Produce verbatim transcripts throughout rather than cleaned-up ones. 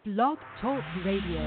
Blog Talk Radio.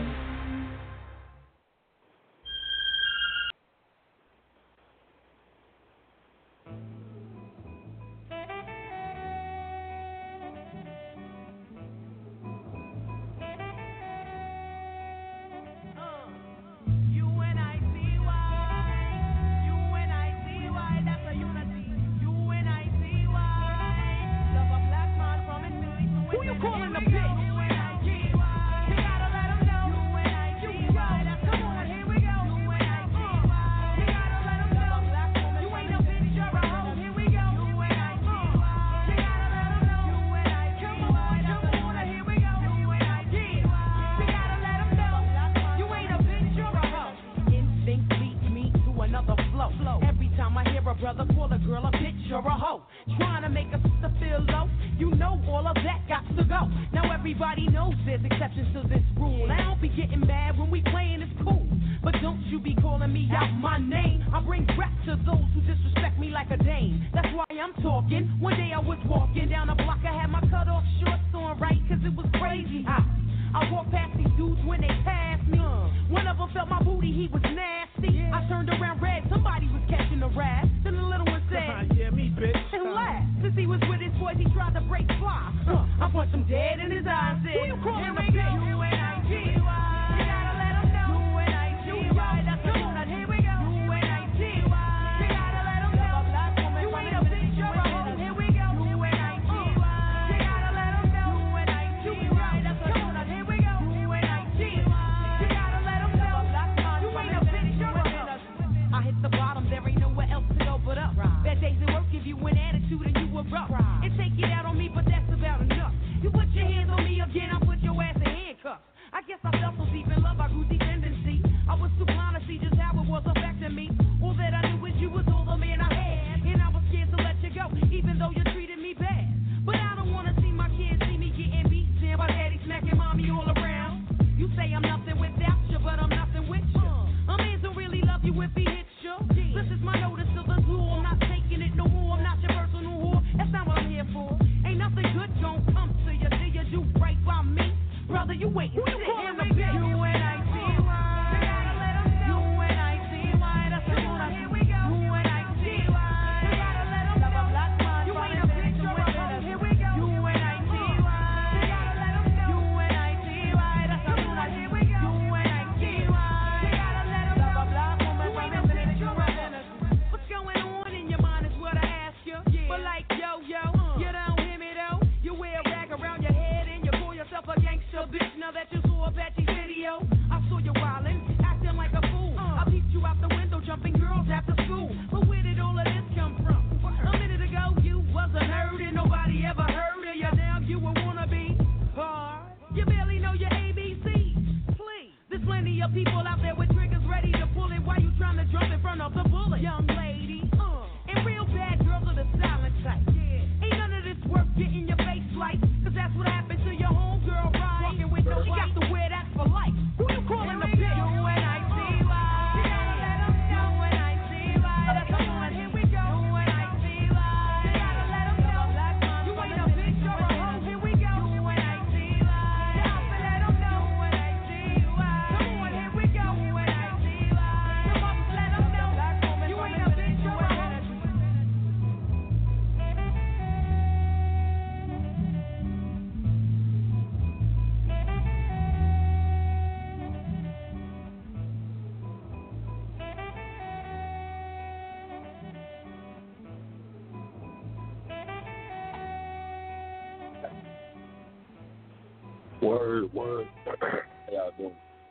Word, word. How y'all doing?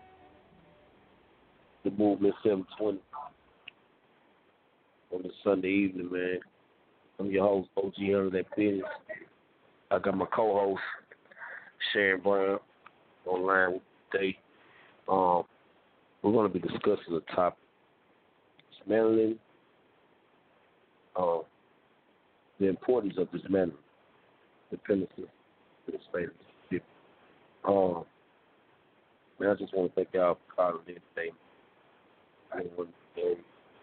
The Movement seven twenty on this Sunday evening, man. I'm your host, O G Under That Business. I got my co-host, Sharon Brown, online with today. Um, we're going to be discussing the topic, dismantling, um, the importance of dismantling dependency to the state of Mississippi. Um, man, I just want to thank y'all for calling in today. I want to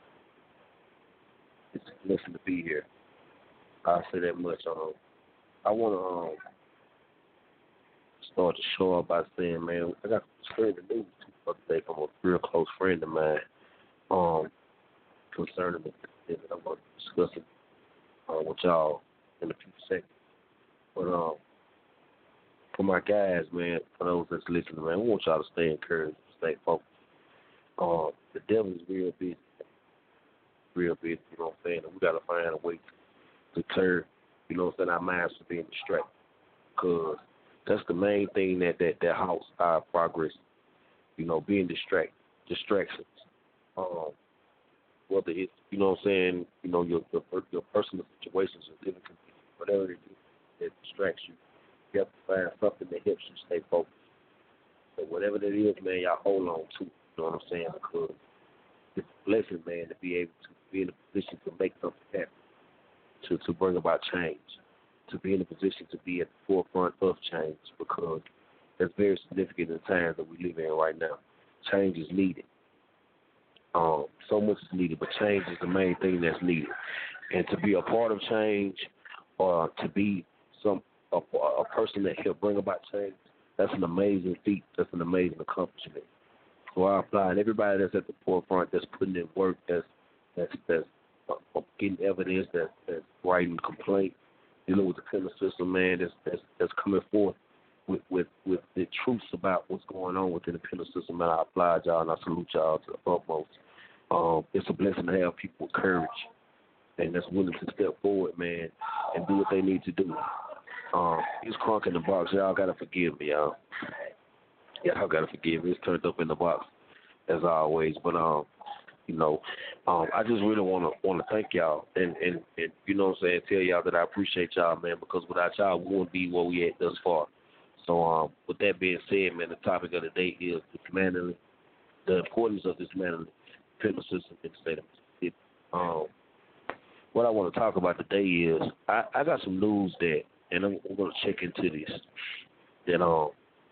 it's a blessing to be here. I'll say that much. Um, I want to um, start the show off by saying, man, I got some scary news the other day from a real close friend of mine um, concerning the thing that I'm going to discuss it uh, with y'all in a few seconds. But um, for my guys, man, for those that's listening, man, we want y'all to stay encouraged, stay focused. Um, the devil is real busy, real busy, you know what I'm saying? And we got to find a way to deter, you know what I'm saying, our minds from being distracted. Because that's the main thing that, that, that halts our progress, you know, being distracted, distractions. Um, whether it's, you know what I'm saying, you know, your your, your personal situations or living conditions, whatever it is that distracts you, you have to find something that helps you stay focused. So whatever that is, man, y'all hold on to, you know what I'm saying, because it's a blessing, man, to be able to be in a position to make something happen, to, to bring about change, to be in a position to be at the forefront of change, because that's very significant in the times that we live in right now. Change is needed. Um, so much is needed, but change is the main thing that's needed. And to be a part of change, or to be some a, a person that can bring about change, that's an amazing feat. That's an amazing accomplishment. So I applaud everybody that's at the forefront, that's putting in work, that's that's that's uh, getting evidence, that's, that's writing complaints, dealing with the criminal system, man, that's that's, that's coming forth with, with, with the truths about what's going on within the penal system. And I applaud y'all and I salute y'all to the utmost. Um, it's a blessing to have people with courage and that's willing to step forward, man, and do what they need to do. Um, it's crunk in the box. Y'all got to forgive me, y'all. Y'all got to forgive me. It's turned up in the box, as always. But, um, you know, um, I just really want to want to thank y'all and, and, and, you know what I'm saying, tell y'all that I appreciate y'all, man, because without y'all, we wouldn't be where we at thus far. So, um, with that being said, man, the topic of the day is dismantling, the importance of dismantling the penal system in the state of Mississippi. Um, what I want to talk about today is I, I got some news that, and I'm, I'm going to check into this, that um,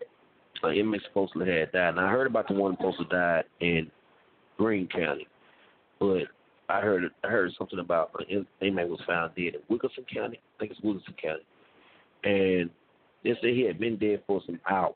an inmate supposedly had died. And I heard about the one supposed to die in Greene County, but I heard I heard something about an inmate was found dead in Wilkinson County. I think it's Wilkinson County. And they said he had been dead for some hours.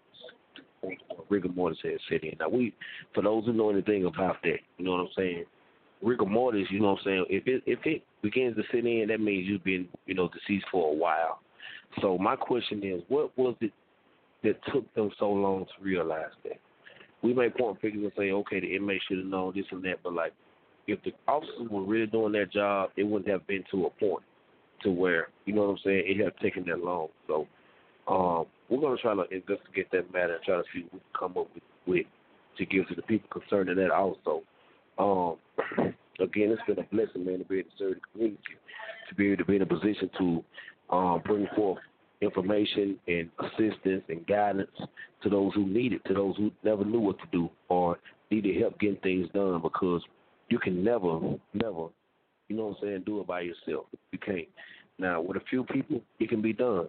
Rigor mortis had set in. Now, we, for those who know anything about that, you know what I'm saying, rigor mortis, you know what I'm saying, if it if it begins to set in, that means you've been, you know, deceased for a while. So my question is, what was it that took them so long to realize that? We may point fingers and say, okay, the inmate should have known this and that, but like, if the officers were really doing their job, it wouldn't have been to a point to where, you know what I'm saying, it had taken that long. So um, we're going to try to investigate that matter and try to see what we can come up with, with to give to the people concerned in that also. Um, again, it's been a blessing, man, to be able to serve the community, to be able to be in a position to um, bring forth information and assistance and guidance to those who need it, to those who never knew what to do or needed help getting things done, because you can never, never, you know what I'm saying, do it by yourself. You can't. Now, with a few people, it can be done.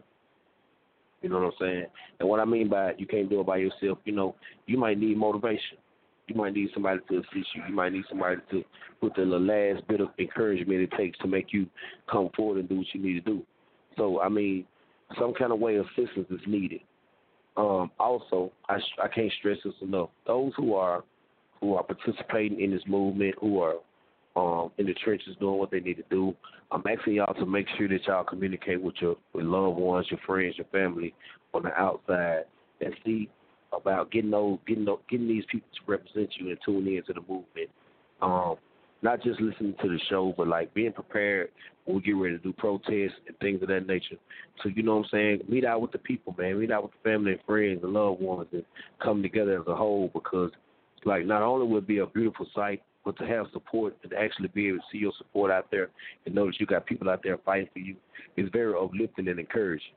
You know what I'm saying? And what I mean by you can't do it by yourself, you know, you might need motivation. You might need somebody to assist you. You might need somebody to put the last bit of encouragement it takes to make you come forward and do what you need to do. So, I mean, some kind of way of assistance is needed. Um, also, I, I can't stress this enough. Those who are who are participating in this movement, who are um, in the trenches doing what they need to do, I'm asking y'all to make sure that y'all communicate with your with loved ones, your friends, your family on the outside, and see about getting those, getting those, getting these people to represent you and tune in to the movement. Um, not just listening to the show, but like being prepared when we get ready to do protests and things of that nature. So, you know what I'm saying? Meet out with the people, man. Meet out with the family and friends and loved ones and come together as a whole, because, like, not only will it be a beautiful sight, but to have support and to actually be able to see your support out there and know that you got people out there fighting for you is very uplifting and encouraging.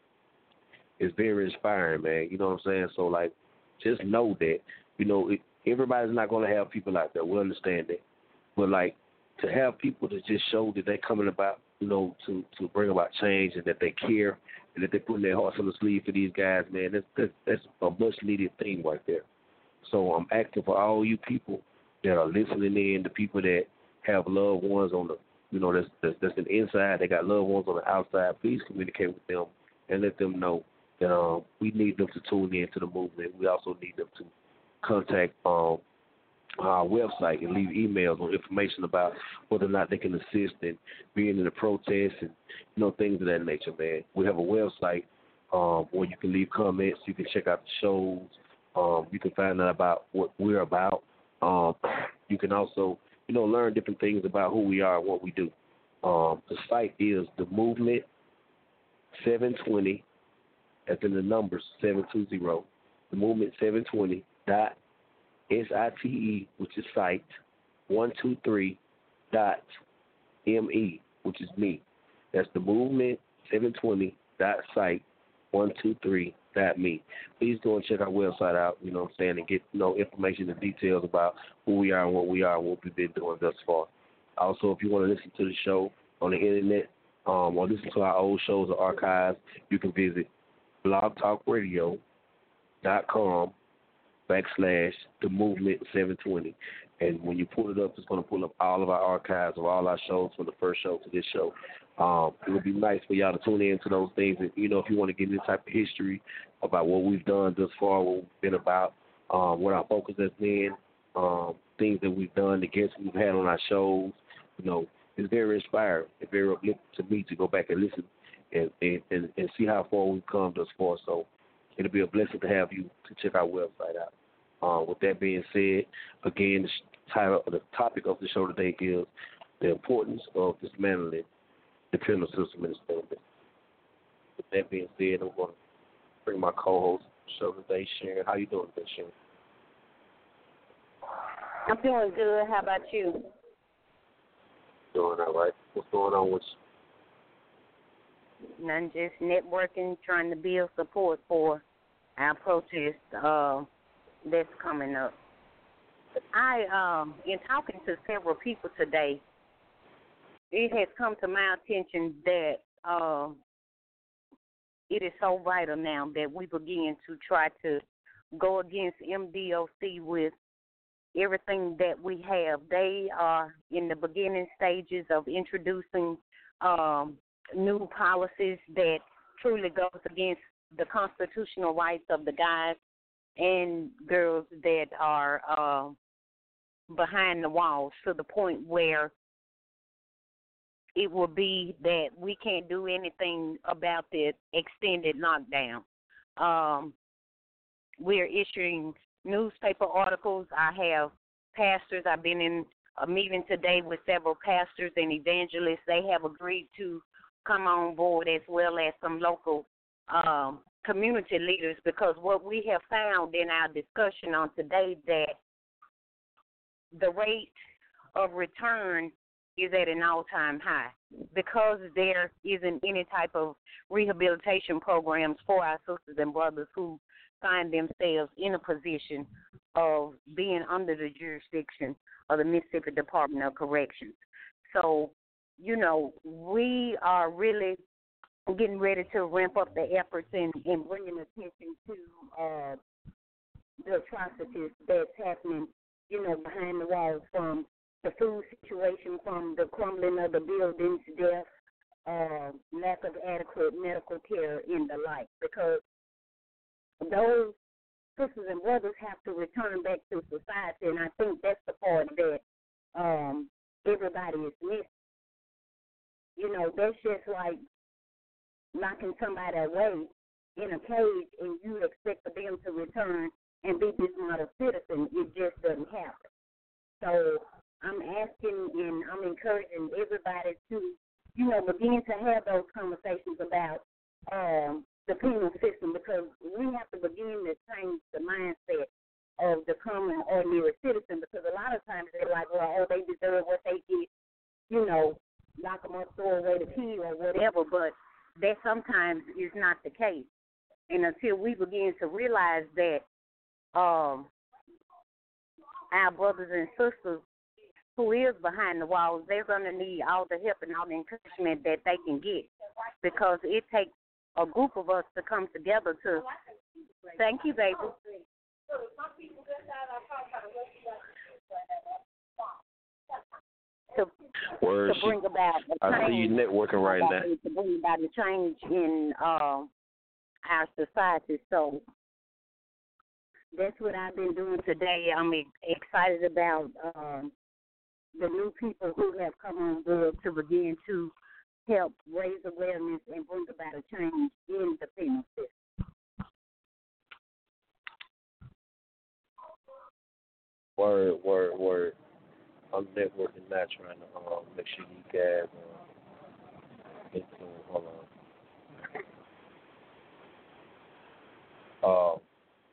It's very inspiring, man. You know what I'm saying? So, like, just know that, you know, it, everybody's not going to have people out there. We understand that. But, like, to have people to just show that they're coming about, you know, to, to bring about change and that they care and that they're putting their hearts on the sleeve for these guys, man, that's, that's, that's a much-needed thing right there. So I'm asking for all you people that are listening in, the people that have loved ones on the, you know, that's, that's, that's an inside, they got loved ones on the outside, please communicate with them and let them know And um, we need them to tune in to the movement. We also need them to contact um, our website and leave emails or information about whether or not they can assist in being in the protests and, you know, things of that nature, man. We have a website um, where you can leave comments. You can check out the shows. Um, you can find out about what we're about. Um, you can also, you know, learn different things about who we are and what we do. Um, the site is the Movement seven twenty, as in the numbers seven two zero, the Movement seven twenty dot S I T E, which is site, one two three dot M E, which is me. That's the Movement seven twenty dot site, one two three dot me. Please go and check our website out, you know what I'm saying, and get, you know, information and details about who we are and what we are and what we've been doing thus far. Also, if you want to listen to the show on the internet um, or listen to our old shows or archives, you can visit blogtalkradio dot com backslash the movement seven twenty. And when you pull it up, it's going to pull up all of our archives of all our shows from the first show to this show. Um, it would be nice for y'all to tune in to those things. And, you know, if you want to get any type of history about what we've done thus far, what we've been about, um, what our focus has been, um, things that we've done, the guests we've had on our shows, you know, it's very inspiring. It's very uplifting to me to go back and listen and, and, and, and see how far we've come thus far. So it'll be a blessing to have you to check our website out. Uh, with that being said, again, the title, the topic of the show today is the importance of dismantling the penal system in the state. With that being said, I'm going to bring my co-host to the show today, Sharon. How you doing today, Sharon? I'm doing good. How about you? Doing all right. What's going on with you? None, just networking, trying to build support for our protest uh, that's coming up. I, um, in talking to several people today, it has come to my attention that uh, it is so vital now that we begin to try to go against M D O C with everything that we have. They are in the beginning stages of introducing um, new policies that truly goes against the constitutional rights of the guys and girls that are uh, behind the walls, to the point where it will be that we can't do anything about the extended lockdown. Um, we're issuing newspaper articles. I have pastors. I've been in a meeting today with several pastors and evangelists. They have agreed to come on board, as well as some local um, community leaders, because what we have found in our discussion on today, that the rate of return is at an all-time high, because there isn't any type of rehabilitation programs for our sisters and brothers who find themselves in a position of being under the jurisdiction of the Mississippi Department of Corrections. So, you know, we are really getting ready to ramp up the efforts and, and bringing attention to uh, the atrocities that's happening, you know, behind the walls, from the food situation, from the crumbling of the buildings, death, uh, lack of adequate medical care, and the like, because those sisters and brothers have to return back to society, and I think that's the part that um, everybody is missing. You know, that's just like locking somebody away in a cage and you expect for them to return and be this model citizen. It just doesn't happen. So I'm asking and I'm encouraging everybody to, you know, begin to have those conversations about um, the penal system, because we have to begin to change the mindset of the common ordinary citizen, because a lot of times they're like, well, oh, they deserve what they get, you know, lock them up, throw away the key or whatever, but that sometimes is not the case. And until we begin to realize that um, our brothers and sisters who is behind the walls, they're going to need all the help and all the encouragement that they can get, because it takes a group of us to come together to, thank you, baby. To, Word, to bring about a change. I see you networking right now. To bring about a change in uh, our society. So that's what I've been doing today. I'm excited about um, the new people who have come on board to begin to help raise awareness and bring about a change in the penal system. Word, word, word. I'm networking that, trying to um, make sure you guys uh, get to, hold on. Um,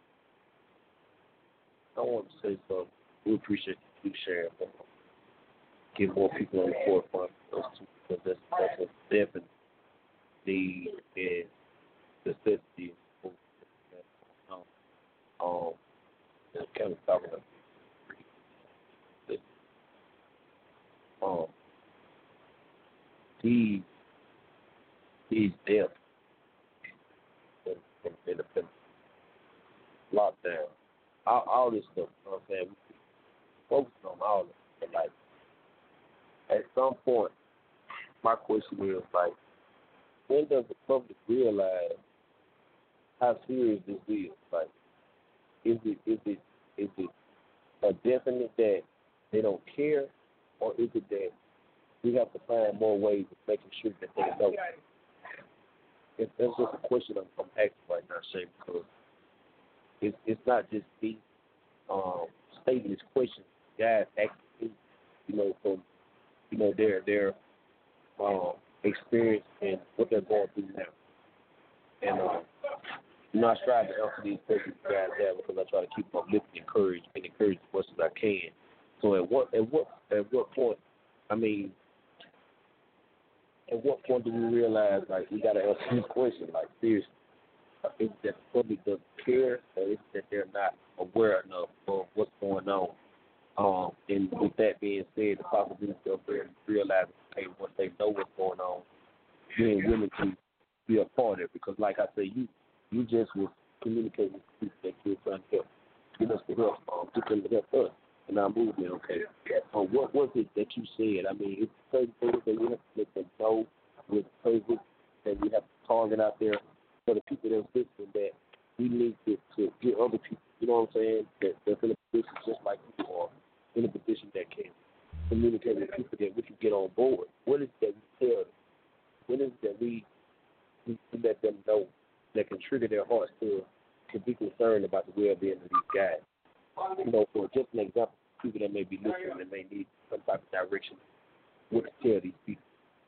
I want to say something. We appreciate you sharing. Get more people on the forefront of those two, because that's, that's a definite need and necessity. Um, kind of talking about this. Um, these these deaths in, in, in the lockdown, all, all this stuff. You know what I'm saying? We focus on all of it. Like, at some point, my question is, like, when does the public realize how serious this is? Like, is it is it is it a definite that they don't care, or is it that we have to find more ways of making sure that they know? It's, that's just a question I'm, I'm asking right now, Shay, because it's it's not just me um, stating this question. Guys actually, you know, from you know their their um, experience and what they're going through now. And um, you know, I strive to answer these questions you guys have because I try to keep them uplifting, encouraged, and encourage as much as I can. So at what at what at what point? I mean, at what point do we realize like we got to answer this question? Like seriously, is it that the public doesn't care, or is it that they're not aware enough of what's going on? Um, and with that being said, the possibility of them realizing, hey, once they know what's going on, being willing to be a part of it. Because, like I say, you you just was communicating with people that you're trying to help. Get us to help, um, get them to help us in our movement, okay? So what was it that you said? I mean, it's certain things that we have to let them know with Facebook that we have to target out there for the people that's listening that we need to, to get other people, you know what I'm saying, that, that's in a position just like you are, in a position that can communicate with people that we can get on board. What is it that we tell them? What is it that we, we let them know that can trigger their hearts to, to be concerned about the well-being of these guys? You know, for just an example, people that may be listening and may need some type of direction, what to tell these people?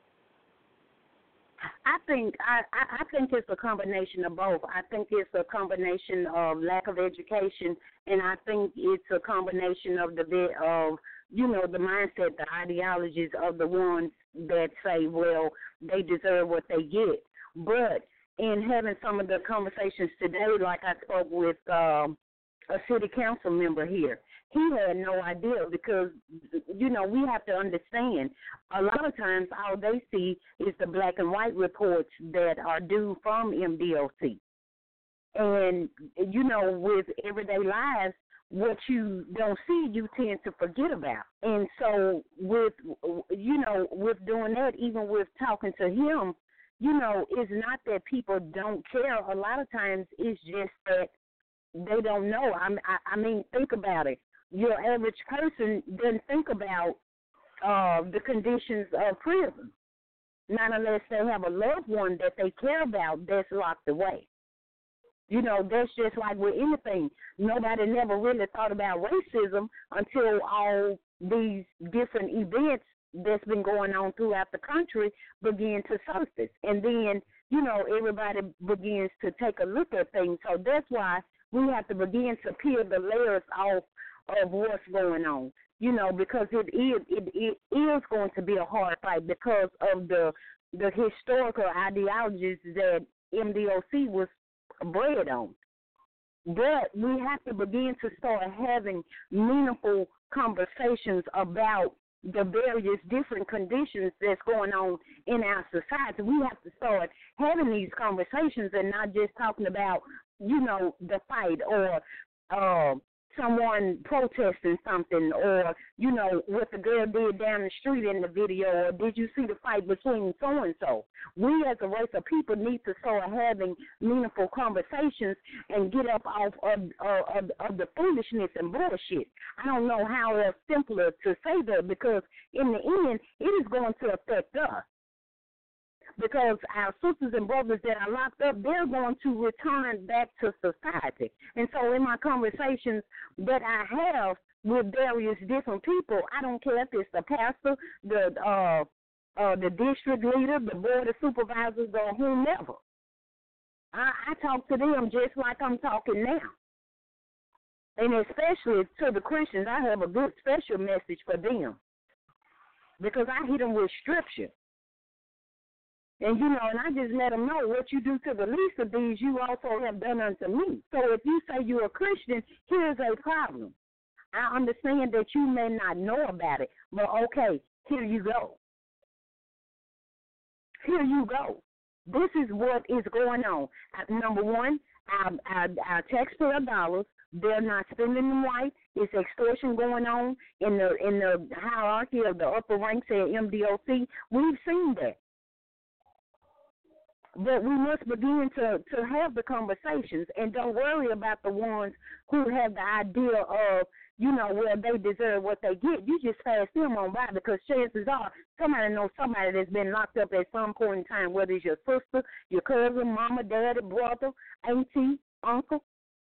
I think I, I think it's a combination of both. I think it's a combination of lack of education, and I think it's a combination of the bit of you know the mindset, the ideologies of the ones that say, well, they deserve what they get. But in having some of the conversations today, like I spoke with um, a city council member here, he had no idea because, you know, we have to understand a lot of times all they see is the black and white reports that are due from M D O C. And, you know, with everyday lives, what you don't see, you tend to forget about. And so with, you know, with doing that, even with talking to him, you know, it's not that people don't care. A lot of times it's just that they don't know. I, I, I mean, think about it. Your average person doesn't think about uh, the conditions of prison, not unless they have a loved one that they care about that's locked away. You know, that's just like with anything. Nobody never really thought about racism until all these different events that's been going on throughout the country begin to surface. And then, you know, everybody begins to take a look at things. So that's why we have to begin to peel the layers off of what's going on, you know, because it is it, it is going to be a hard fight because of the the historical ideologies that M D O C was bred on. But we have to begin to start having meaningful conversations about the various different conditions that's going on in our society. We have to start having these conversations and not just talking about, you know, the fight or uh, someone protesting something, or, you know, what the girl did down the street in the video, or did you see the fight between so-and-so? We as a race of people need to start having meaningful conversations and get up off of, of, of the foolishness and bullshit. I don't know how else simpler to say that, because in the end, it is going to affect us. Because our sisters and brothers that are locked up, they're going to return back to society. And so in my conversations that I have with various different people, I don't care if it's the pastor, the uh, uh, the district leader, the board of supervisors, or whomever. I, I talk to them just like I'm talking now. And especially to the Christians, I have a good special message for them, because I hit them with scripture. And, you know, and I just let them know what you do to the least of these, you also have done unto me. So if you say you're a Christian, here's a problem. I understand that you may not know about it, but okay, here you go. Here you go. This is what is going on. Uh, number one, our, our, our taxpayer dollars, they're not spending them right. It's extortion going on in the in the hierarchy of the upper ranks at M D O C. We've seen that. But we must begin to, to have the conversations, and don't worry about the ones who have the idea of, you know, where they deserve what they get. You just pass them on by, because chances are somebody knows somebody that's been locked up at some point in time, whether it's your sister, your cousin, mama, daddy, brother, auntie, uncle.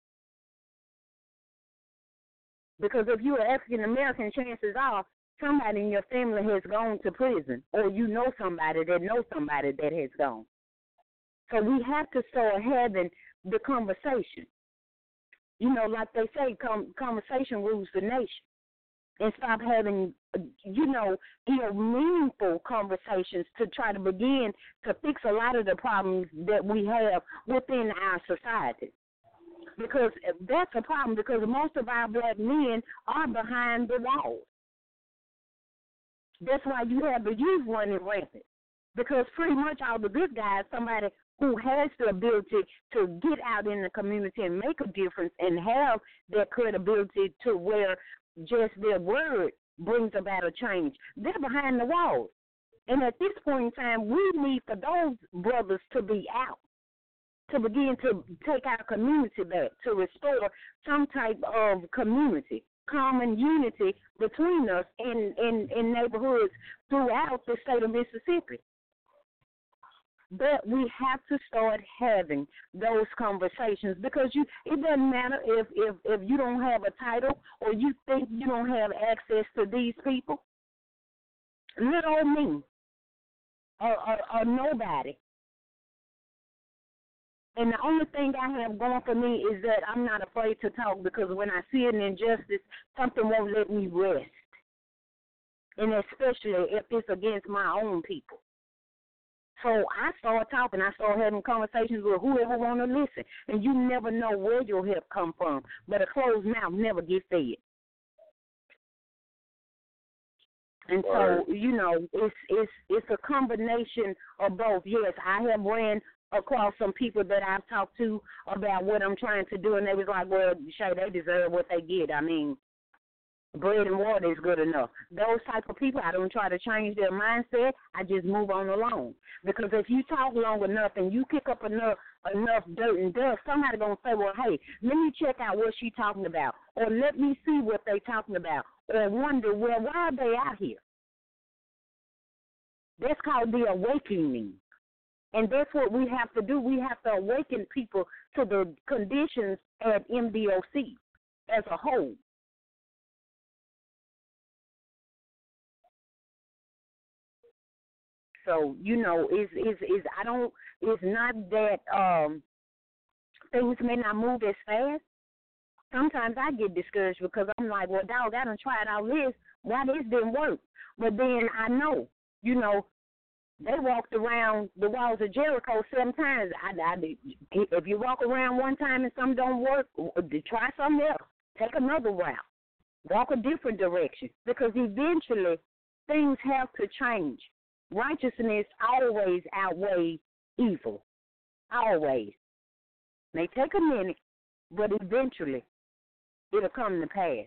Because if you're African-American, chances are somebody in your family has gone to prison, or you know somebody that knows somebody that has gone. So we have to start having the conversation. You know, like they say, com- conversation rules the nation. And stop having, you know, you know, meaningful conversations to try to begin to fix a lot of the problems that we have within our society. Because that's a problem, because most of our black men are behind the walls. That's why you have the youth running rampant. Because pretty much all the good guys, somebody who has the ability to get out in the community and make a difference and have that credibility to where just their word brings about a change, they're behind the walls. And at this point in time, we need for those brothers to be out, to begin to take our community back, to restore some type of community, common unity between us in, in, in neighborhoods throughout the state of Mississippi. But we have to start having those conversations, because you it doesn't matter if, if, if you don't have a title or you think you don't have access to these people. Little old me or, or, or nobody. And the only thing I have going for me is that I'm not afraid to talk, because when I see an injustice, something won't let me rest. And especially if it's against my own people. So I start talking. I start having conversations with whoever want to listen. And you never know where your help come from. But a closed mouth never gets fed. And so, you know, it's it's it's a combination of both. Yes, I have ran across some people that I've talked to about what I'm trying to do, and they was like, well, Shay, they deserve what they get. I mean, bread and water is good enough. Those type of people, I don't try to change their mindset. I just move on along. Because if you talk long enough and you kick up enough enough dirt and dust, somebody going to say, well, hey, let me check out what she's talking about, or let me see what they talking about, or wonder, well, why are they out here? That's called the awakening. And that's what we have to do. We have to awaken people to the conditions at M D O C as a whole. So, you know, it's, it's, it's, I don't, it's not that um, things may not move as fast. Sometimes I get discouraged because I'm like, well, dog, I done tried all this. Why this didn't work? But then I know, you know, they walked around the walls of Jericho seven times. I, I, if you walk around one time and something don't work, try something else. Take another route. Walk a different direction. Because eventually things have to change. Righteousness always outweighs evil. Always. May take a minute, but eventually it'll come to pass.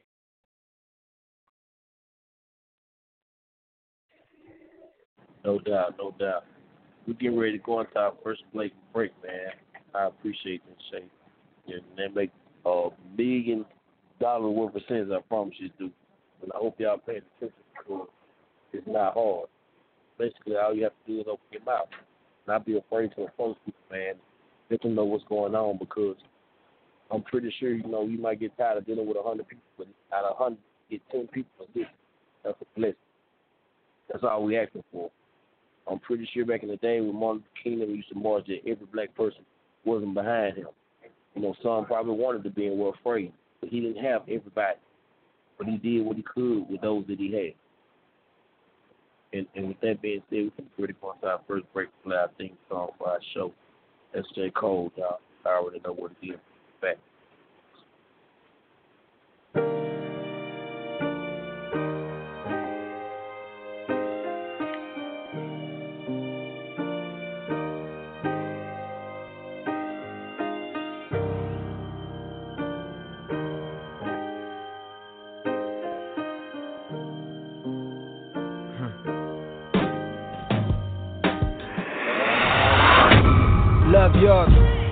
No doubt, no doubt. We're getting ready to go into our first break, break, man. I appreciate this, Shay. And they make a million dollars worth of sense, I promise you do. And I hope y'all pay attention because it's not hard. Basically, all you have to do is open your mouth. Not be afraid to approach people, man. Let them know what's going on because I'm pretty sure, you know, you might get tired of dealing with a hundred people, but out of a hundred, get ten people to listen. That's a blessing. That's all we asking for. I'm pretty sure back in the day when Martin Luther King used to march that every black person wasn't behind him. You know, some probably wanted to be and were afraid, but he didn't have everybody. But he did what he could with those that he had. And, and with that being said, we can pretty much our first break play our theme song for our show. That's J. Cole, y'all. I already know what it is. Back. Love yours.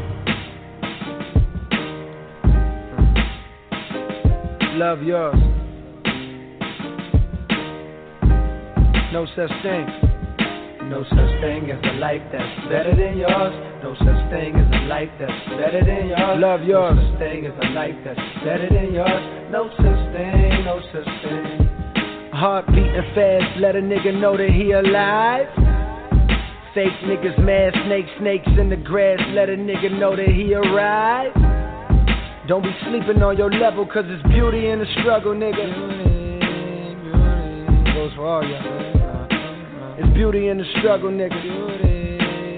Love yours. No such thing. No such thing as a life that's better than yours. No such thing as a life that's better than yours. Love yours. No such thing as a life that's better than yours. No such thing, no such thing. Heart beating fast, let a nigga know that he alive. Fake niggas, mad snakes, snakes in the grass, let a nigga know that he arrived. Don't be sleeping on your level, cause it's beauty in the struggle, nigga. Beauty, beauty, goes for all y'all. It's beauty in the struggle, nigga. Beauty,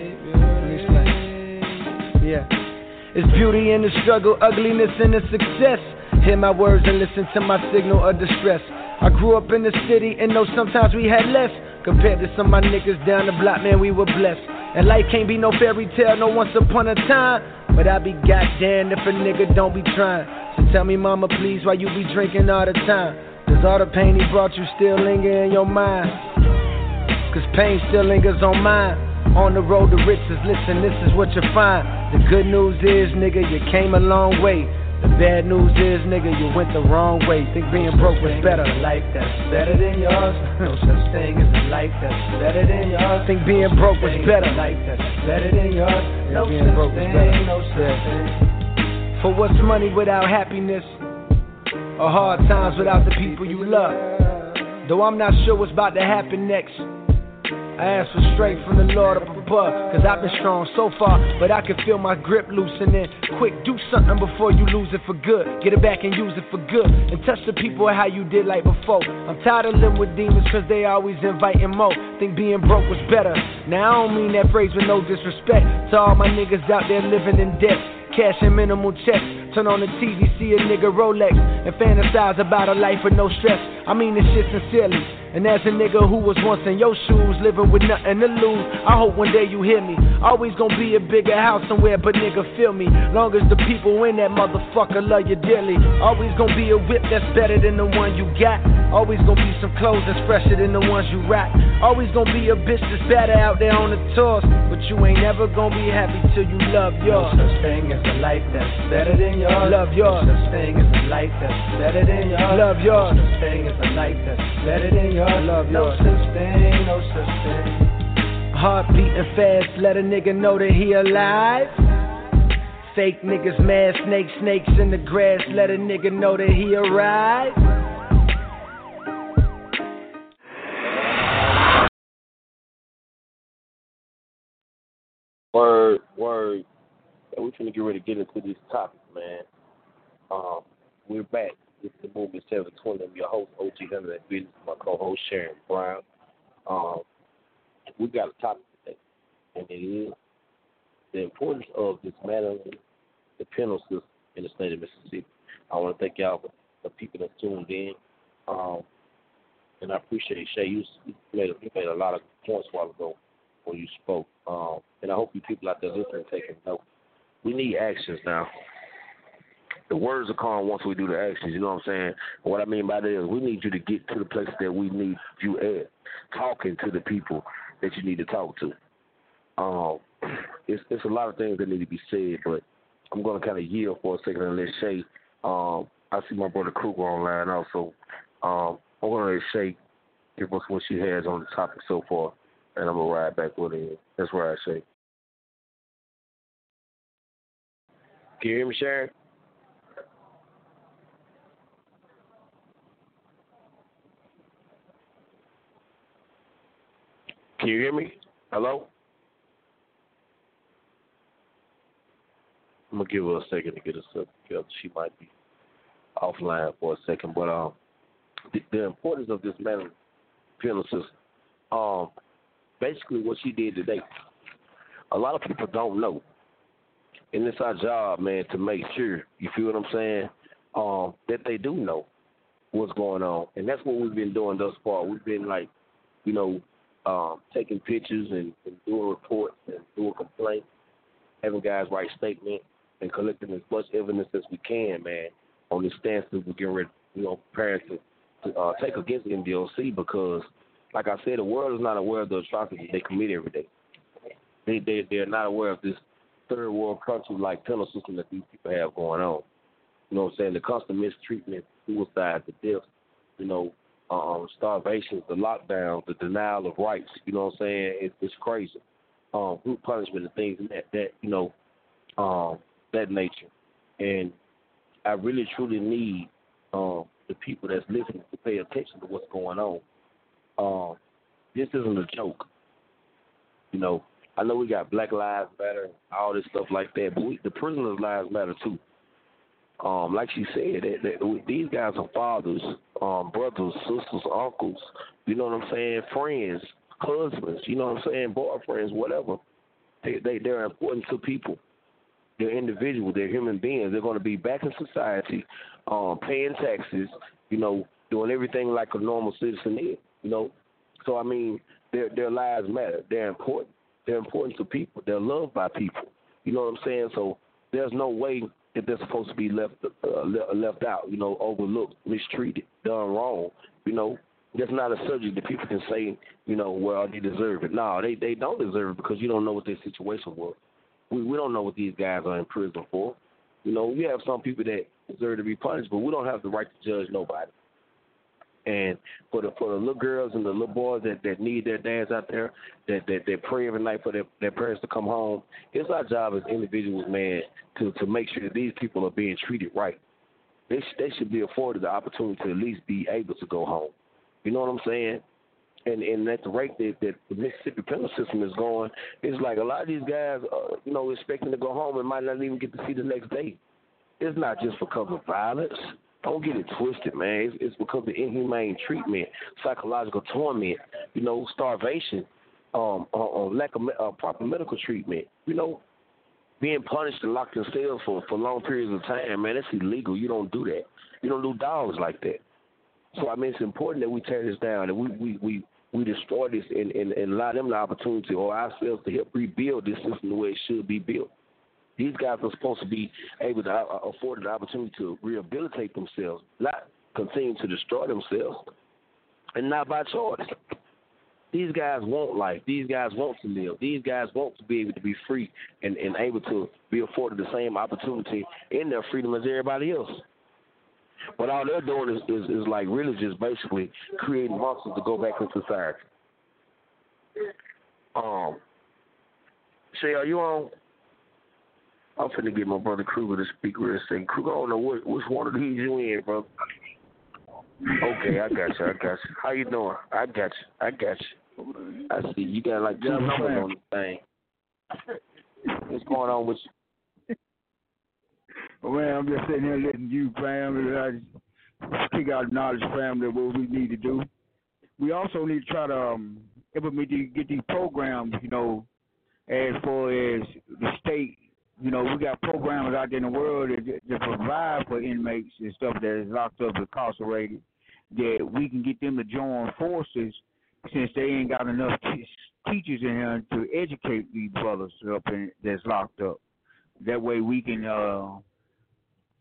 beauty. Yeah. It's beauty in the struggle, ugliness in the success. Hear my words and listen to my signal of distress. I grew up in the city and know sometimes we had less. Compared to some of my niggas down the block, man, we were blessed. And life can't be no fairy tale, no once upon a time. But I be goddamn if a nigga don't be trying. So tell me, mama, please, why you be drinking all the time? Does all the pain he brought you still linger in your mind? Cause pain still lingers on mine. On the road to riches, listen, this is what you find. The good news is, nigga, you came a long way. The bad news is, nigga, you went the wrong way. Think being broke was better. A life that's better than yours. No such thing as a life that's better than yours. Think being broke was better. A life that's better than yours. No such thing, no such thing. For what's money without happiness? Or hard times without the people you love? Though I'm not sure what's about to happen next. I ask for strength from the Lord up above, cause I've been strong so far, but I can feel my grip loosening. Quick, do something before you lose it for good. Get it back and use it for good, and touch the people how you did like before. I'm tired of living with demons cause they always inviting more. Think being broke was better. Now I don't mean that phrase with no disrespect to all my niggas out there living in debt, cashing minimal checks. Turn on the T V, see a nigga Rolex, and fantasize about a life with no stress. I mean this shit sincerely. And as a nigga who was once in your shoes, living with nothing to lose, I hope one day you hear me. Always gonna be a bigger house somewhere, but nigga feel me. Long as the people in that motherfucker love you dearly. Always gonna be a whip that's better than the one you got. Always gonna be some clothes that's fresher than the ones you rock. Always gonna be a bitch that's better out there on the tours, but you ain't never gonna be happy till you love yours. No such thing as a life that's better than yours. Love yours. No such thing as a life that's better than yours. Love yours. No such thing as a life that's better than yours. Love yours. No such thing, no such thing. Heart beating fast, let a nigga know that he alive. Fake niggas, mad snakes, snakes in the grass, let a nigga know that he arrived. Word, word. We're finna get ready to get into this topic, man. Um, we're back. It's the Movement seven twenty. I'm your host, O G Hunter, that business, my co-host, Sharon Brown. Um, we got a topic today, and it is the importance of dismantling the penal system in the state of Mississippi. I want to thank y'all for the people that tuned in, um, and I appreciate Shay. You, you, made a, you made a lot of points a while ago when you spoke, um, and I hope you people out there listening taking note. We need actions now. the words will come once we do the actions. You know what I'm saying? What I mean by that is we need you to get to the place that we need you at, talking to the people that you need to talk to. Um, it's it's a lot of things that need to be said, but I'm going to kind of yield for a second and let Shay. Um, I see my brother Kruger online also. Um, I'm going to let Shay give us what she has on the topic so far, and I'm going to ride back with it. That's right, Shay. Can you hear me, Sharon? Can you hear me? Hello? I'm going to give her a second to get herself together. She might be offline for a second. But um, the, the importance of this mental penal system, um, basically what she did today, a lot of people don't know. And it's our job, man, to make sure, you feel what I'm saying, um, that they do know what's going on. And that's what we've been doing thus far. We've been, like, you know, um, taking pictures and, and doing reports and doing complaints, having guys write statements, and collecting as much evidence as we can, man, on the stance that we're getting ready, you know, preparing to, to uh, take against N D O C because, like I said, the world is not aware of the atrocities they commit every day. They, they, they're not aware of this third world country-like penal system that these people have going on. You know what I'm saying? The constant mistreatment, suicide, the deaths, you know, um, starvation, the lockdowns, the denial of rights, you know what I'm saying? It, it's crazy. Um, group punishment and things that, that you know, um, that nature. And I really, truly need um, the people that's listening to pay attention to what's going on. Um, this isn't a joke. You know, I know we got Black Lives Matter, all this stuff like that, but we, the prisoners' lives matter too. Um, like she said, that, that, these guys are fathers, um, brothers, sisters, uncles, you know what I'm saying, friends, husbands, you know what I'm saying, boyfriends, whatever. They, they, they're important to people. They're individuals. They're human beings. They're going to be back in society, um, paying taxes, you know, doing everything like a normal citizen is, you know. So, I mean, their their lives matter. They're important. They're important to people. They're loved by people. You know what I'm saying? So there's no way that they're supposed to be left uh, left out, you know, overlooked, mistreated, done wrong. You know, that's not a subject that people can say, you know, well, they deserve it. No, they, they don't deserve it because you don't know what their situation was. We we don't know what these guys are in prison for. You know, we have some people that deserve to be punished, but we don't have the right to judge nobody. And for the for the little girls and the little boys that, that need their dads out there, that, that, that pray every night for their, their parents to come home, it's our job as individuals, man, to, to make sure that these people are being treated right. They, sh- they should be afforded the opportunity to at least be able to go home. You know what I'm saying? And and at the rate that, that the Mississippi penal system is going, it's like a lot of these guys, uh, you know, expecting to go home and might not even get to see the next day. It's not just because of violence. Don't get it twisted, man. It's, it's because of inhumane treatment, psychological torment, you know, starvation, um, uh, uh, lack of uh, proper medical treatment, you know, being punished and locked in cells for, for long periods of time, man. That's illegal. You don't do that. You don't do dogs like that. So, I mean, it's important that we tear this down and we, we, we, we destroy this and, and, and allow them the opportunity or ourselves to help rebuild this system the way it should be built. These guys are supposed to be able to uh, afford the opportunity to rehabilitate themselves, not continue to destroy themselves, and not by choice. These guys want life. These guys want to live. These guys want to be able to be free and, and able to be afforded the same opportunity in their freedom as everybody else. But all they're doing is, is, is like really just basically creating monsters to go back into society. Um, Shay, are you on? I'm finna get my brother Kruger to speak real second. Kruger, I don't know what, which one of these you in, bro. Okay, I got you, I got you. How you doing? I got you, I got you. I see you got like two yeah, numbers on the thing. What's going on with you? Well, I'm just sitting here letting you, family, I speak out knowledge, family, what we need to do. We also need to try to um, implement these, get these programs, you know, as far as the state. You know, we got programs out there in the world that, that provide for inmates and stuff that is locked up, incarcerated, that we can get them to join forces since they ain't got enough t- teachers in here to educate these brothers up in, that's locked up. That way we can uh,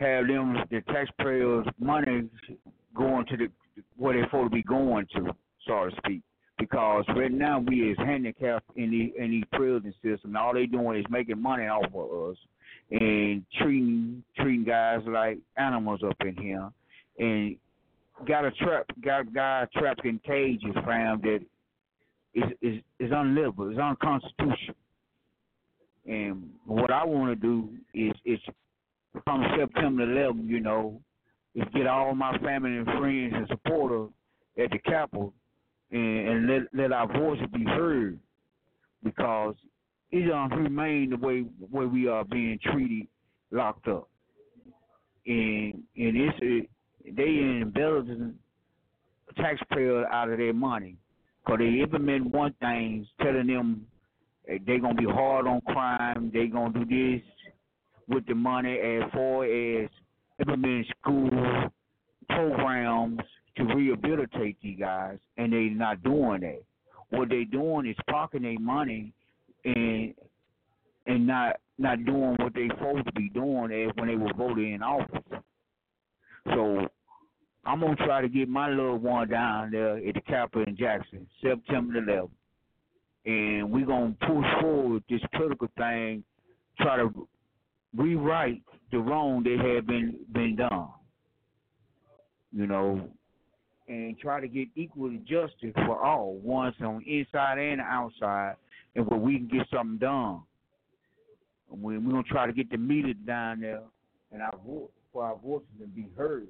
have them the taxpayers' money going to the where they're supposed to be going to, so to speak. Because right now we is handicapped in the in the prison system. All they doing is making money off of us and treating treating guys like animals up in here, and got a trap got guys trapped in cages, fam, that is is is unlivable, is unconstitutional. And what I want to do is is come September eleventh, you know, is get all my family and friends and supporters at the Capitol and, and let let our voices be heard, because it's unhumane the way way we are being treated, locked up, and and it's it, they embezzling taxpayers out of their money, because they implement one thing, telling them they're gonna be hard on crime, they gonna do this with the money as far as implementing school programs to rehabilitate these guys, and they're not doing that. What they're doing is parking their money and and not not doing what they're supposed to be doing as when they were voted in office. So I'm gonna try to get my loved one down there at the Capitol in Jackson, September eleventh, and we're gonna push forward this political thing, try to rewrite the wrong that had been been done, you know, and try to get equal justice for all, once on the inside and the outside, and where we can get something done. And we're going to try to get the media down there and our voice, for our voices to be heard.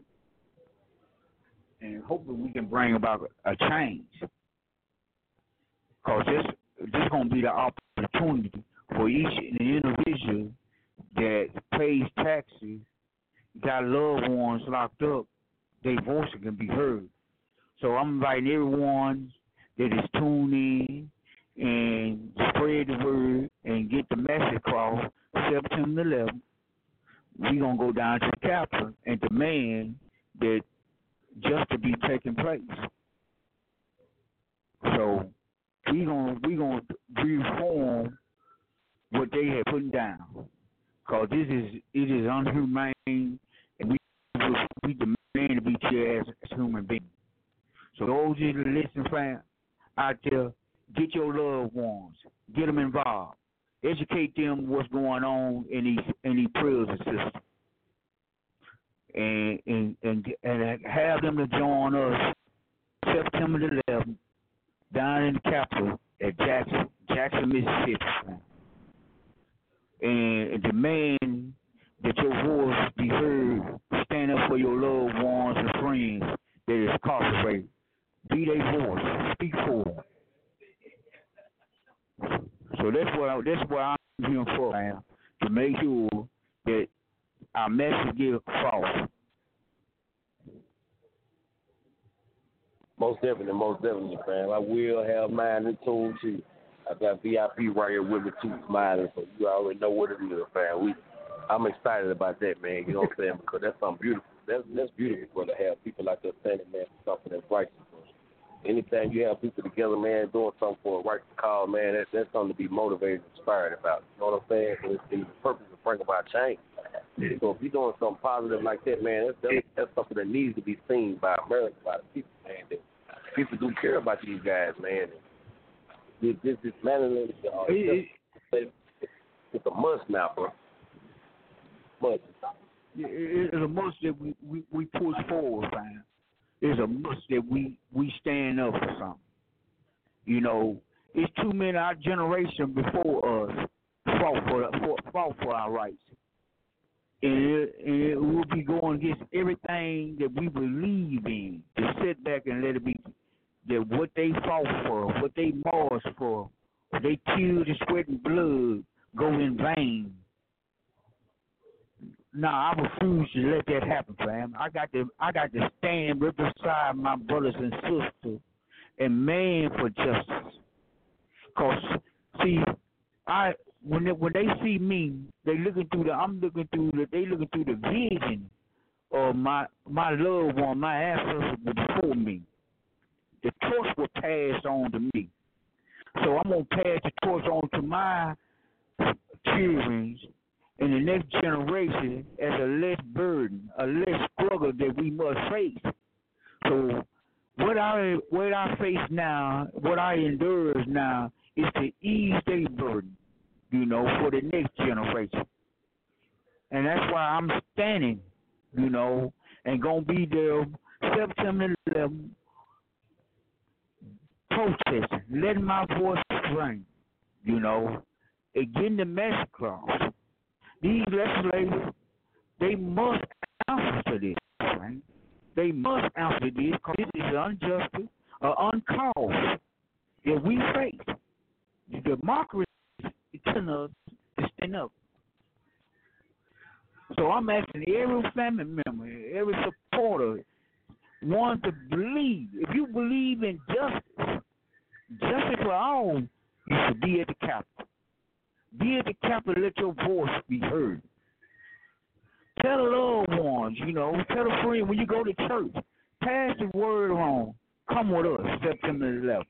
And hopefully we can bring about a change. Because this, this is going to be the opportunity for each individual that pays taxes, got loved ones locked up, their voices can be heard. So I'm inviting everyone that is tuned in and spread the word and get the message across. September eleventh, we're going to go down to the Capitol and demand that justice be taking place. So we're going we gonna reform what they have put down. Because this is, it is unhumane, and we, we demand to be treated as, as human beings. So those that listen, fam, out there, get your loved ones, get them involved, educate them what's going on in these in these prison systems, and and and and have them to join us September eleventh down in the Capitol at Jackson, Jackson, Mississippi, and demand that your voice be heard. Stand up for your loved ones and friends that is incarcerated. Be their voice. Speak for them. So that's what I, that's what I'm here for, man, to make sure that our message gets across. Most definitely, most definitely, fam. I will have mine in tune too. I got V I P right here with me too, smiling. So you already know what it is, fam. We, I'm excited about that, man. You know what I'm saying? Because that's something beautiful. That's that's beautiful, for to have people like that standing, man, for something that's righteous. Anytime you have people together, man, doing something for a righteous cause, man, that, that's something to be motivated and inspired about. You know what I'm saying? So it's the purpose of bringing about change. So if you're doing something positive like that, man, that's, that's, that's something that needs to be seen by America, by the people, man. That people do care about these guys, man. This this, this management, uh, it's, it's a must now, bro. Must. It's a must that we, we, we push forward, man. It's a must that we, we stand up for something. You know, it's too many our generation before us fought for, for fought for our rights. And it, and it will be going against everything that we believe in. To sit back and let it be that what they fought for, what they marched for, what they killed and sweat and blood go in vain. Nah, I refuse to let that happen, fam. I got to, I got to stand right beside my brothers and sisters and man for justice. Cause see, I when they, when they see me, they looking through the, I'm looking through the, they looking through the vision of my my loved one, my ancestors before me. The torch was passed on to me, so I'm gonna pass the torch on to my children in the next generation as a less burden, a less struggle that we must face. So what I what I face now, what I endure now, is to ease their burden, you know, for the next generation. And that's why I'm standing, you know, and gonna be there September eleventh, protesting, letting my voice ring, you know, and getting the message across. These legislators, they must answer to this, right? They must answer this because it is unjust or uncalled that we face. The democracy is telling us to stand up. So I'm asking every family member, every supporter, one to believe. If you believe in justice, justice for all, you should be at the Capitol. Be at the Capitol, let your voice be heard. Tell the loved ones, you know, tell a friend when you go to church, pass the word on. Come with us, September eleventh.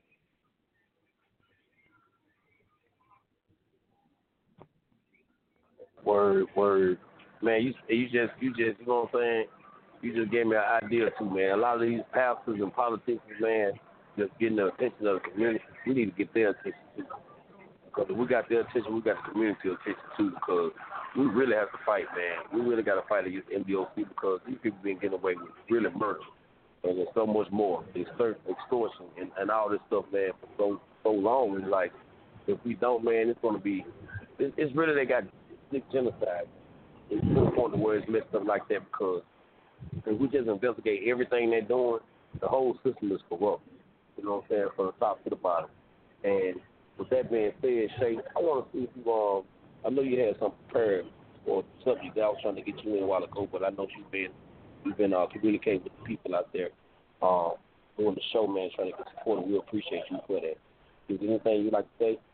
Word, word. Man, you you just you just you know what I'm saying? You just gave me an idea too, man. A lot of these pastors and politicians, man, just getting the attention of the community. We need to get their attention too. Because if we got their attention, we got the community attention too. Because we really have to fight, man. We really got to fight against M D O C because these people been getting away with really murder. And there's so much more. Extortion and, and all this stuff, man, for so so long. It's like, if we don't, man, it's going to be, it, it's really, they got sick genocide. It's to the point where it's messed up like that because if we just investigate everything they're doing, the whole system is corrupt. You know what I'm saying? From the top to the bottom. And with that being said, Shay, I want to see if you, um, I know you had something prepared for a subject that I was trying to get you in a while ago, but I know you've been, you've been uh, communicating with the people out there um, doing the show, man, trying to get support, and we appreciate you for that. Is there anything you'd like to say?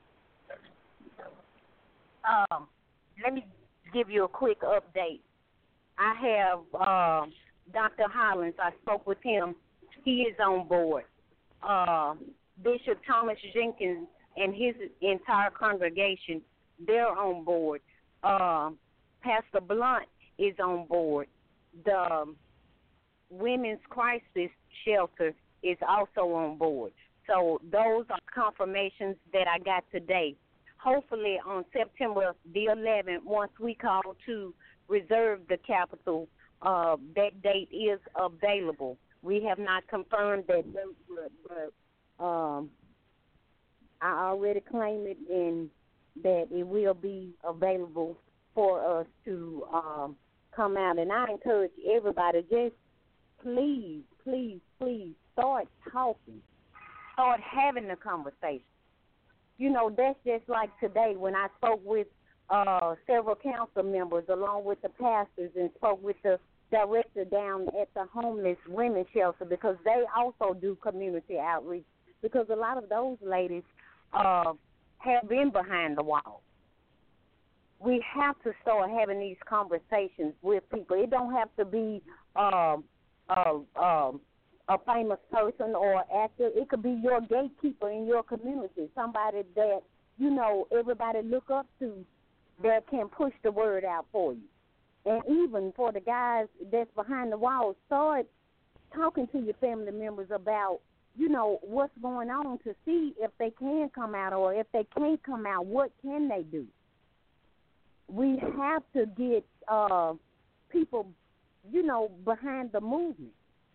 Um, let me give you a quick update. I have um, Doctor Hollins. I spoke with him. He is on board. Uh, Bishop Thomas Jenkins and his entire congregation, they're on board. Uh, Pastor Blunt is on board. The Women's Crisis Shelter is also on board. So those are confirmations that I got today. Hopefully on September the eleventh, once we call to reserve the Capitol, uh, that date is available. We have not confirmed that date, but, but um, I already claim it and that it will be available for us to um, come out. And I encourage everybody, just please, please, please start talking, start having the conversation. You know, that's just like today when I spoke with uh, several council members along with the pastors and spoke with the director down at the homeless women's shelter because they also do community outreach because a lot of those ladies uh, have been behind the wall. We have to start having these conversations with people. It don't have to be um, uh, um, a famous person or actor. It could be your gatekeeper in your community, somebody that, you know, everybody look up to that can push the word out for you. And even for the guys that's behind the walls, start talking to your family members about, you know, what's going on to see if they can come out or if they can't come out, what can they do? We have to get uh, people, you know, behind the movement.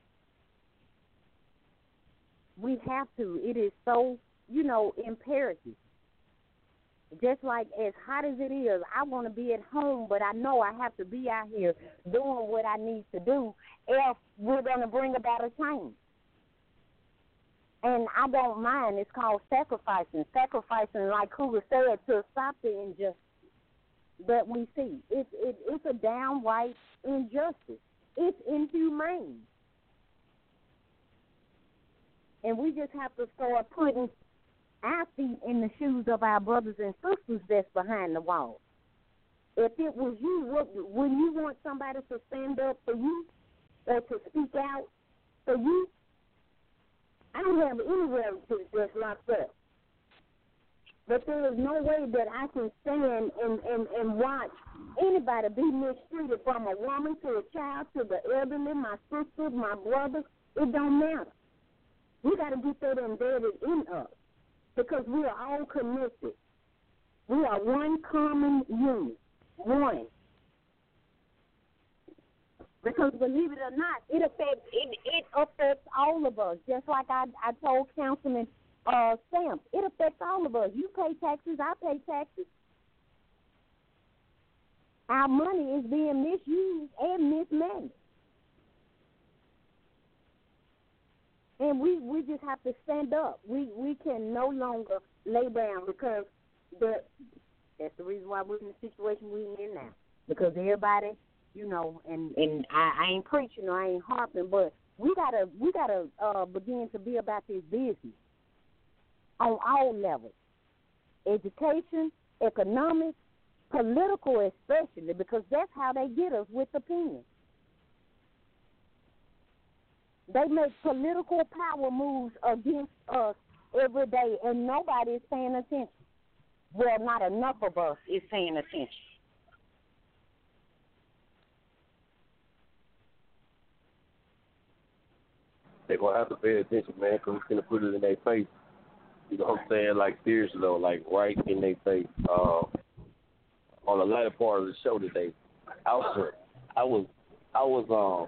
We have to. It is so, you know, imperative. Just like as hot as it is, I want to be at home, but I know I have to be out here doing what I need to do if we're going to bring about a change. And I don't mind. It's called sacrificing. Sacrificing, like Cougar said, to stop the injustice that we see. It's, it, it's a downright injustice. It's inhumane. And we just have to start putting our feet in the shoes of our brothers and sisters that's behind the wall. If it was you, what, would you want somebody to stand up for you or to speak out for you? I don't have any relatives that's locked up. But there is no way that I can stand and, and, and watch anybody be mistreated, from a woman to a child to the elderly, my sister, my brother. It don't matter. We got to get that embedded in us because we are all connected. We are one common unit, one. Because believe it or not, it affects it, it affects all of us. Just like I, I told Councilman uh, Sam, it affects all of us. You pay taxes, I pay taxes. Our money is being misused and mismanaged. And we, we just have to stand up. We we can no longer lay down because the, that's the reason why we're in the situation we're in now. Because everybody, you know, and, and I, I ain't preaching or I ain't harping, but we gotta we gotta uh, begin to be about this business on all levels: education, economics, political, especially, because that's how they get us with opinions. They make political power moves against us every day, and nobody is paying attention. Well, not enough of us is paying attention. They're going to have to pay attention, man, because it's going to put it in their face. You know what I'm saying? Like, seriously, though, like, right in their face. Uh, on the latter part of the show today, I was, I was, I was, um,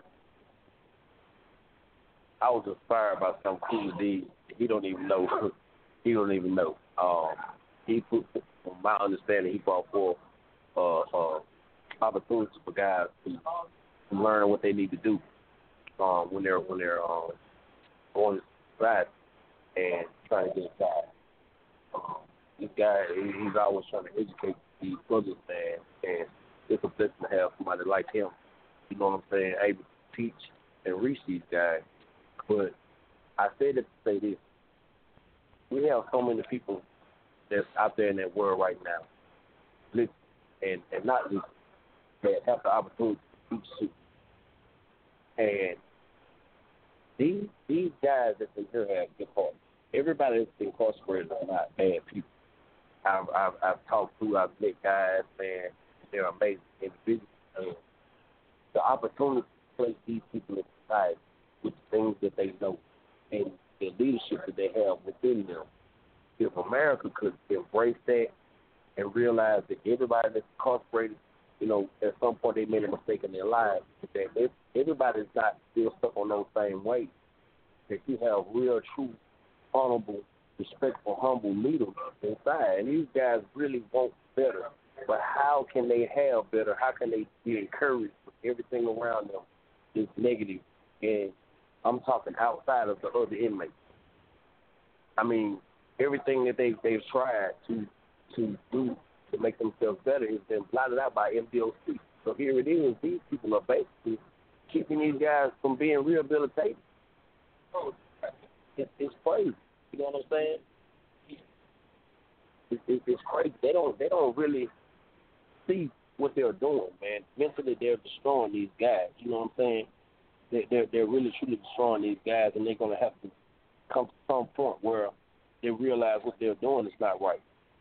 I was inspired by some cool deed. He don't even know. He don't even know. Um, he put, from my understanding, he brought forth uh, uh, opportunities for guys to, to learn what they need to do um, when they're when they're um, going inside and trying to get inside. Um, this guy, he, he's always trying to educate these brothers, man, and it's a blessing to have somebody like him. You know what I'm saying? Able to teach and reach these guys. But I said it to say this. We have so many people that's out there in that world right now, listen, and, and not listen, that have the opportunity to teach too. And these these guys that's in here have good hearts. Everybody that's incarcerated are not bad people. I've, I've, I've talked to, I've met guys, man, they're amazing individuals. And the opportunity to place these people in society with the things that they know and the leadership that they have within them. If America could embrace that and realize that everybody that's incarcerated, you know, at some point they made a mistake in their lives, that if everybody's not still stuck on those same ways, that you have real, true, honorable, respectful, humble leaders inside. And these guys really want better. But how can they have better? How can they be encouraged when everything around them is negative? And I'm talking outside of the other inmates. I mean, everything that they, they've tried to to do to make themselves better has been blotted out by M D O C. So here it is. These people are basically keeping these guys from being rehabilitated. Oh, it's, it's crazy. You know what I'm saying? It's, it's, it's crazy. They don't they don't really see what they're doing, man. Mentally, they're destroying these guys. You know what I'm saying? They're, they're really, truly destroying these guys, and they're going to have to come to some point where they realize what they're doing is not right.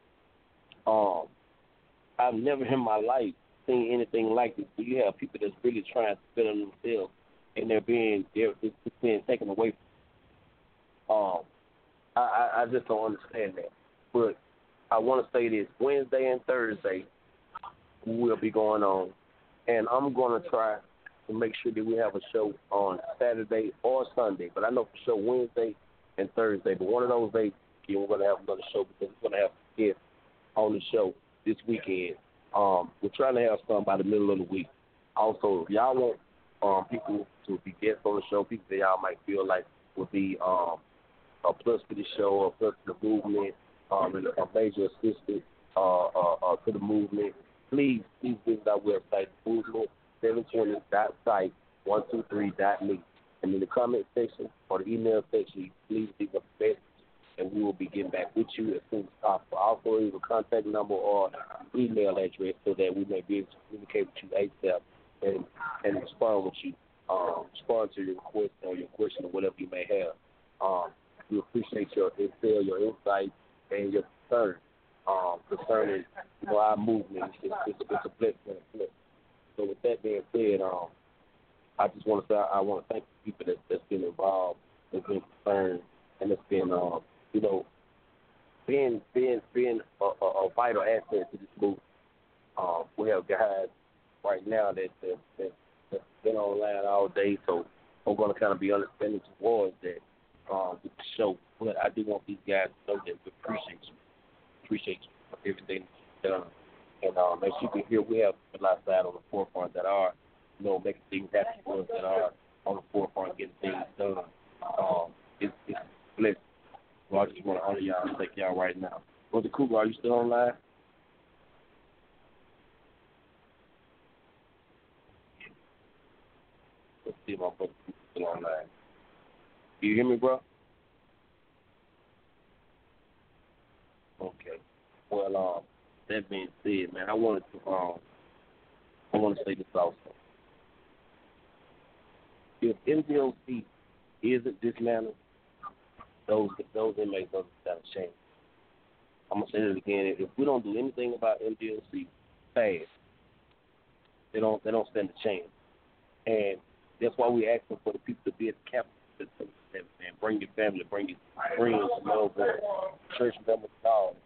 Um, I've never in my life seen anything like this. You have people that's really trying to better themselves, and they're being they're it's being taken away from them. Um, I, I, I just don't understand that. But I want to say this: Wednesday and Thursday will be going on, and I'm going to try to make sure that we have a show on Saturday or Sunday. But I know for sure Wednesday and Thursday. But one of those days, yeah, we're going to have another show because we're going to have guests on the show this weekend. Um, we're trying to have some by the middle of the week. Also, if y'all want um, people to be guests on the show, people that y'all might feel like would be um, a plus for the show or plus to the movement, um, and a major assistant uh, uh, uh, to the movement, please, please visit our website, movement seven twenty dot site one two three dot me. And in the comment section or the email section, please leave a message, and we will be getting back with you as soon as possible. Also, leave a contact number or email address so that we may be able to communicate with you ASAP and, and respond with you, um, respond to your request or your question or whatever you may have. Um, we appreciate your intel, your insight, and your concern. um, concerning you know, our movement. It's, it's, it's a blessing and a flip. So with that being said, um, I just want to say I, I want to thank the people that, that's been involved, that's been concerned, and that's been, um, you know, being being being a, a, a vital asset to this movement. Um, we have guys right now that that, that that's been online all day, so I'm going to kind of be understanding towards that um, with the show. But I do want these guys to know that we appreciate you, appreciate you for everything you've done. And um, as you can hear, we have people outside on the forefront that are, you know, making things happen for us, that are on the forefront getting things done. Um, it's, it's a blessing. So I just want to honor y'all and thank y'all right now. Brother Cougar, are you still online? Let's see if my brother Cougar's still online. Do you hear me, bro? Okay. Well, um, that being said, man, I wanted to um, I want to say this also. If M D O C isn't dismantled, those those inmates don't got to change. I'm gonna say that again. If we don't do anything about M D O C fast, they don't they don't stand a chance. And that's why we're asking for the people to be at the capital and bring your family, bring your friends, loved ones, church members, all.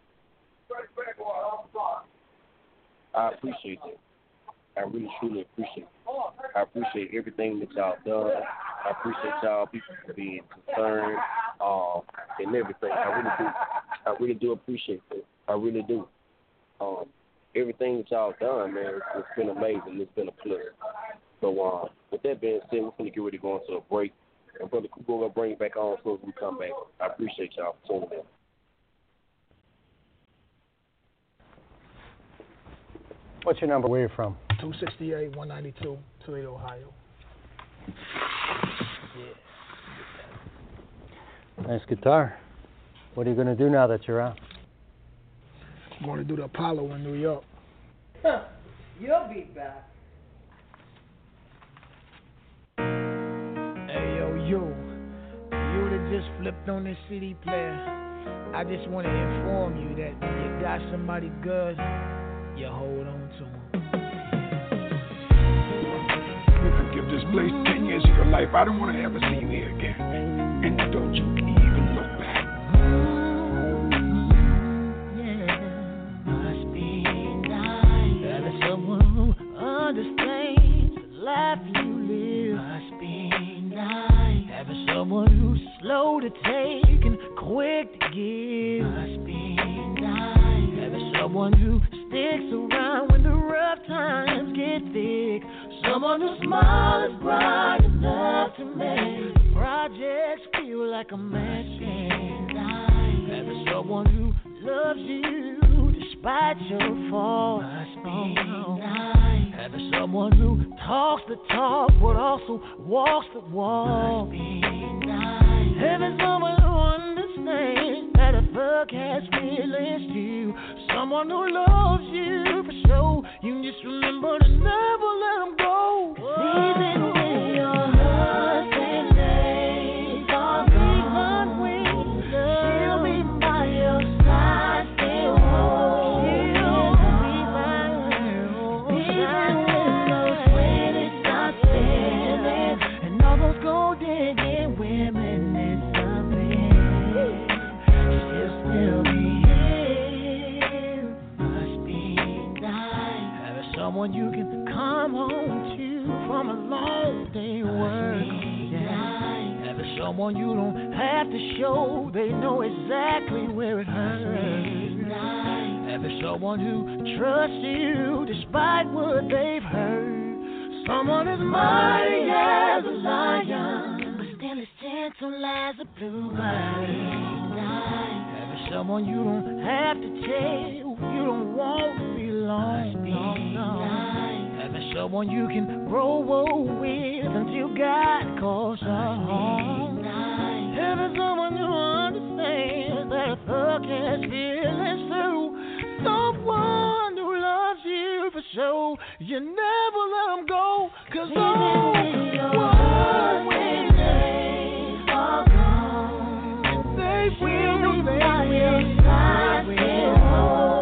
I appreciate that. I really truly appreciate it. I appreciate everything that y'all done. I appreciate y'all people for being concerned um, and everything. I really do. I really do appreciate that. I really do. Um, everything that y'all done, man, it's, it's been amazing. It's been a pleasure. So um, with that being said, we're going to get ready to go into a break. And Brother Cougar will bring it back on so as we come back. I appreciate y'all for tuning in. What's your number? Where are you from? two sixty-eight, one ninety-two, Toledo, Ohio. Yeah. Nice guitar. What are you going to do now that you're out? I'm going to do the Apollo in New York. You'll be back. Hey, yo, you. You that just flipped on this C D player. I just want to inform you that when you got somebody good, you hold on to them. You could give this place ten years of your life. I don't want to ever see you here again. And don't you even look back. Yeah, must be nice. Having someone who understands the life you live. Must be nice. Having someone who's slow to take and quick to give. Must be nice. Having someone who sticks around when the rough times get thick. Someone whose smile is bright enough to make projects feel like a machine. Having someone who loves you despite your faults. Must be nice. Having someone who talks the talk but also walks the walk. Must be nice. Having someone who understands that a thug has feelings too. Someone who loves you for sure. You just remember to never let them go. Even when your husband days are gone, she'll be by your side still. She'll be by your side. Even when those credits start spinning and all those gold digging women disappear, she'll still be here. Must be nice. Having someone you can come home to from a long day work. Yeah. Having someone you don't have to show, they know exactly where it hurts. Having someone who trusts you despite what they've heard. Someone as mighty as a lion, but still as gentle as a bluebird. Having someone you don't have to tell, you don't want to be alone. No, no. Having someone you can grow old with until God calls home. Having someone who understands that a thug has feelings too. Someone who loves you for sure. You never let them go, 'cause oh, when they are gone, they will be by your side still.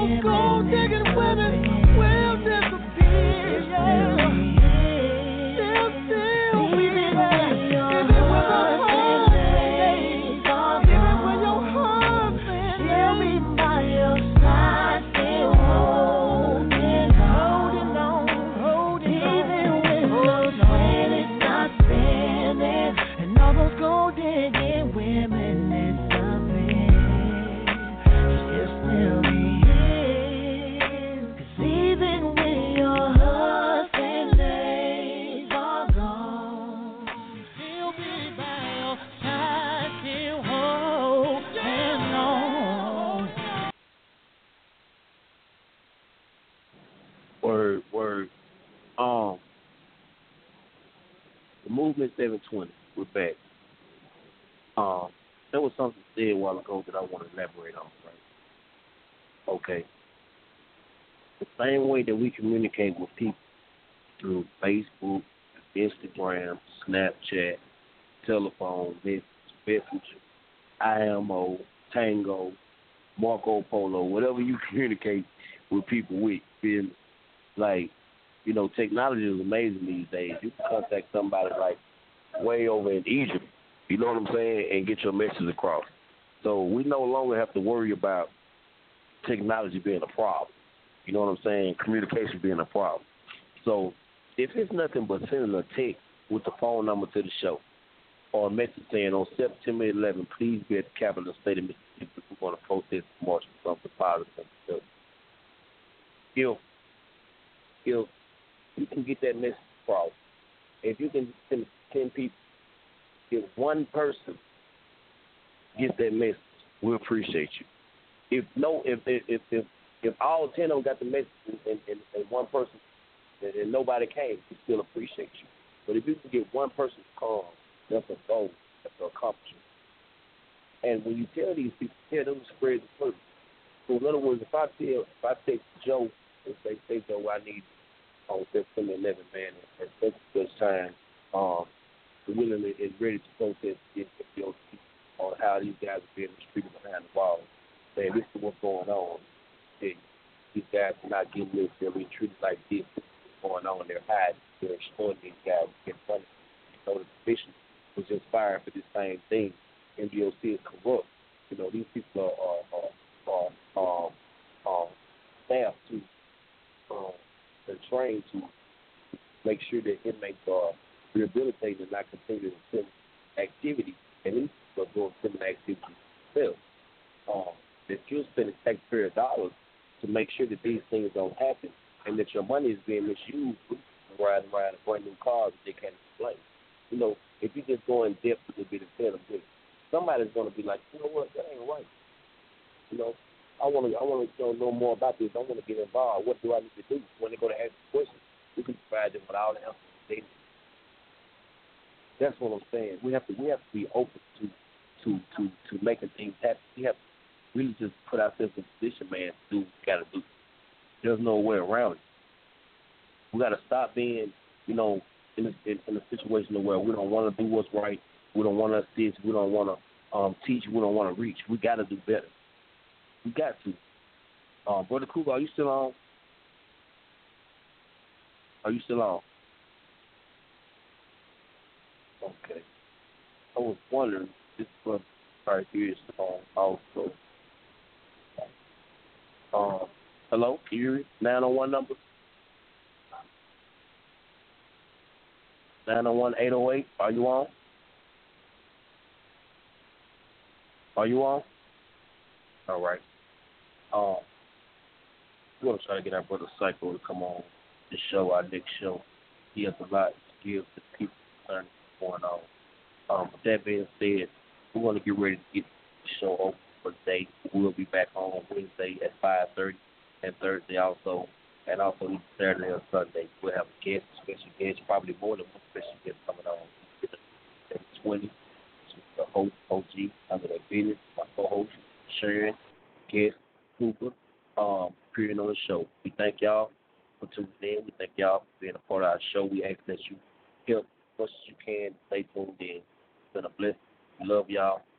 those gold digging women will disappear. Yeah. Still, still be there. Even when the husband, even when your husband, she'll be by your side, still holding on, holding on, even when the sweat is not spinning, and all those gold digging women disappear. She'll still be his, 'cause even when your husband's days are gone, he'll be by your side, still holding on. Word, word. Um, the movement seven twenty. We're back. Um, there was something said a while ago that I want to elaborate on. Right? Okay. The same way that we communicate with people through Facebook, Instagram, Snapchat, telephone, message, messenger, I M O, Tango, Marco Polo, whatever you communicate with people with, feel me? Like, you know, technology is amazing these days. You can contact somebody like way over in Egypt, you know what I'm saying, and get your message across. So we no longer have to worry about technology being a problem. You know what I'm saying? Communication being a problem. So if it's nothing but sending a text with the phone number to the show or a message saying on September eleventh, please be at the capital state of Mississippi. We're going to protest and march for something positive. So if, if you can get that message across, if you can send ten people, if one person gets that message, we appreciate you. If no, if if if if, if all ten of them got the message and, and, and one person and, and nobody came, we still appreciate you. But if you can get one person to come, that's a goal, that's an accomplishment. And when you tell these people, tell them to spread the word. So in other words, if I tell, if I text Joe and say, say Joe, I need on September eleventh, man, at such and such time, um, the willing is ready to protest this on how these guys are being mistreated behind the ball. Saying this is what's going on. Hey, these guys are not getting this. They're being treated like this. This is what's going on. They're hiding. They're exploiting these guys to get money. So the commission was just fired for this same thing. N B O C is corrupt. You know, these people are are are, are um, um, staffed to um, they're trained to make sure that inmates are rehabilitated and not continue to send activity. And these people are doing similar activities themselves. Um, that you're spending taxpayer dollars to make sure that these things don't happen and that your money is being misused riding around in brand new cars that they can't explain. You know, if you just go in depth a little bit and tell them this, somebody's going to be like, you know what, that ain't right. You know, I want to I want to know, know more about this. I want to get involved. What do I need to do? When they're going to ask questions, we can provide them with all the answers they need. That's what I'm saying. We have to we have to be open to to to, to making things happen. We have to really just put ourselves in position, man, to do what we got to do. There's no way around it. We got to stop being, you know, in a, in, in a situation where we don't want to do what's right. We don't want to assist. We don't want to um, teach. We don't want to reach. We got to do better. We got to. Uh, Brother Cougar, are you still on? Are you still on? Okay. I was wondering, this brother right here is on also. Um, hello, can you hear me? nine oh one number? nine oh one, eight oh eight, are you on? Are you on? All right. Um, we're going to try to get our brother Psycho to come on the show, our next show. He has a lot to give to the people concerning what's going on. Um, with that being said, we're going to get ready to get the show open for the day. We'll be back on Wednesday at five thirty and Thursday also, and also Saturday or Sunday. We'll have a guest, a special guest, probably more than one special guest coming on. At twenty, the host, O G, under that business, my co-host, Sharon, guest, Cooper, um, appearing on the show. We thank y'all for tuning in. We thank y'all for being a part of our show. We ask that you help as much as you can. Stay tuned in. It's been a blessing. We love y'all.